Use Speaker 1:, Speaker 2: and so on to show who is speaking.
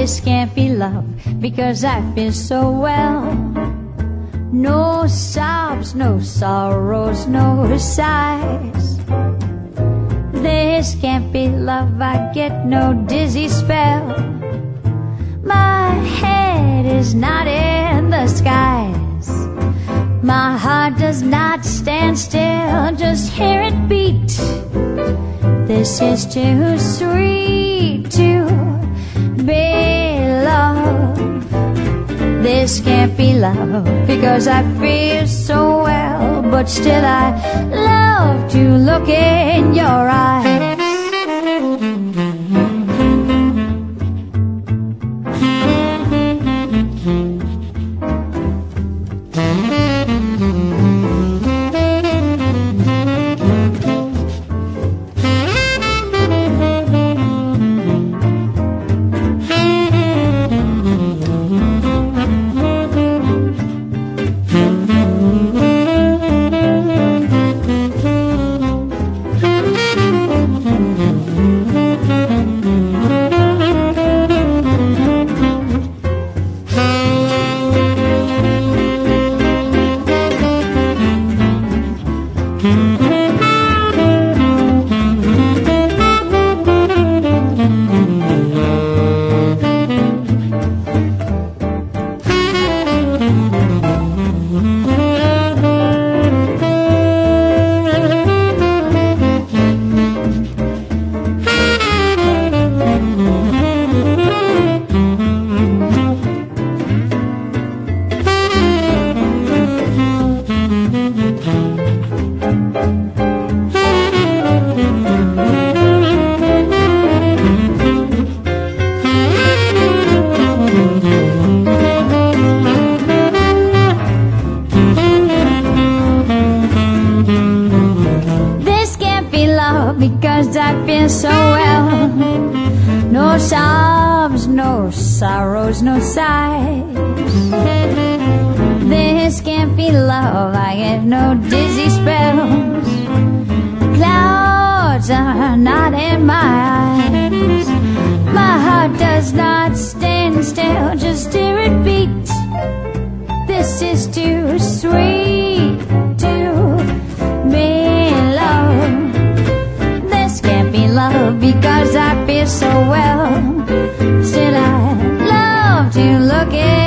Speaker 1: This can't be love because I feel so well. No sobs, no sorrows, no sighs. This can't be love, I get no dizzy spell. My head is not in the skies. My heart does not stand still, just hear it beat. This is too sweet to be love. This can't be love because I feel so well, but still I love to look in your eyes. Because I feel so well. No sobs, no sorrows, no sighs. This can't be love, I get no dizzy spells. Clouds are not in my eyes. My heart does not stand still, just hear it beat. This is too sweet to be love. Love because I feel so well. Still I love to look at